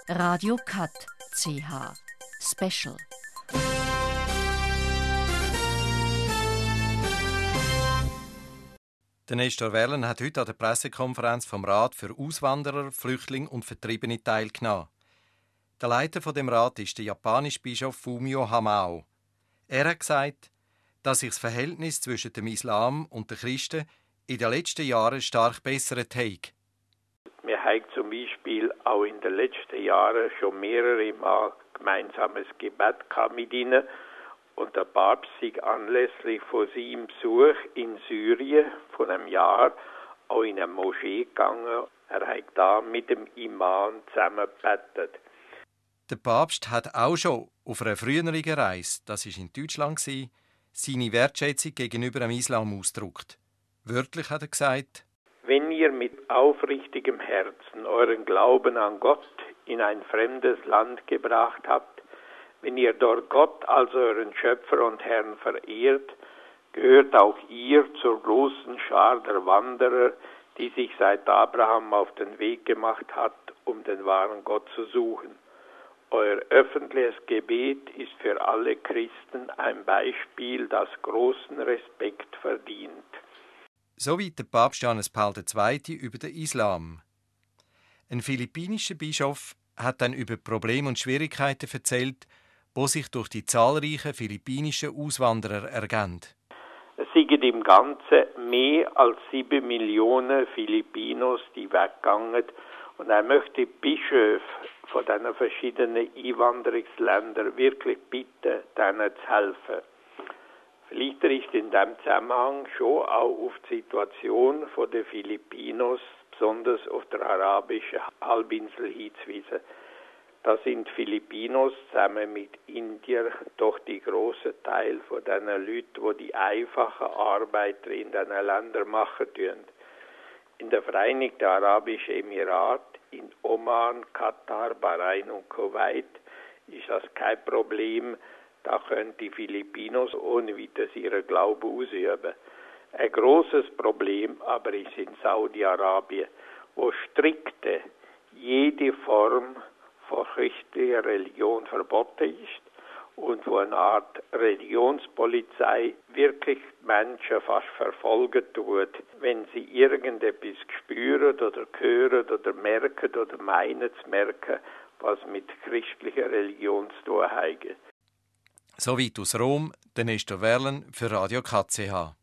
Radio Cut CH Special. Der Nestor Werlen hat heute an der Pressekonferenz vom Rat für Auswanderer, Flüchtlinge und Vertriebene teilgenommen. Der Leiter von dem Rat ist der japanische Bischof Fumio Hamao. Er hat gesagt, dass sich das Verhältnis zwischen dem Islam und den Christen in den letzten Jahren stark bessert hat. Wir haben zum Beispiel auch in den letzten Jahren schon mehrere Mal gemeinsames Gebet mit ihnen. Und der Papst sich anlässlich von seinem Besuch in Syrien von einem Jahr auch in eine Moschee gegangen. Er hat da mit dem Imam zusammen gebetet. Der Papst hat auch schon auf einer früheren Reise, das war in Deutschland, seine Wertschätzung gegenüber dem Islam ausgedrückt. Wörtlich hat er gesagt: Wenn ihr mit aufrichtigem Herzen euren Glauben an Gott in ein fremdes Land gebracht habt, wenn ihr dort Gott als euren Schöpfer und Herrn verehrt, gehört auch ihr zur großen Schar der Wanderer, die sich seit Abraham auf den Weg gemacht hat, um den wahren Gott zu suchen. Euer öffentliches Gebet ist für alle Christen ein Beispiel, das großen Respekt verdient. Soweit der Papst Johannes Paul II. Über den Islam. Ein philippinischer Bischof hat dann über Probleme und Schwierigkeiten erzählt, die sich durch die zahlreichen philippinischen Auswanderer ergeben. Es sind im Ganzen mehr als 7 Millionen Filipinos, die weggegangen, und er möchte die Bischöfe von diesen verschiedenen Einwanderungsländern wirklich bitten, denen zu helfen. Vielleicht ist in diesem Zusammenhang schon auch auf die Situation der Filipinos, besonders auf der arabischen Halbinsel, hinzuweisen. Da sind Filipinos zusammen mit Indiern doch die grossen Teil von diesen Leuten, die einfachen Arbeiter in diesen Ländern machen tun. In den Vereinigten Arabischen Emiraten, in Oman, Katar, Bahrain und Kuwait ist das kein Problem. Da können die Filipinos ohne weiteres ihren Glauben ausüben. Ein grosses Problem aber ist in Saudi-Arabien, wo strikte jede Form von christlicher Religion verboten ist und wo eine Art Religionspolizei wirklich Menschen fast verfolgen tut, wenn sie irgendetwas spüren oder hören oder merken oder meinen zu merken, was mit christlicher Religion zu tun hat. Soweit aus Rom, der Nestor Werlen für Radio KCH.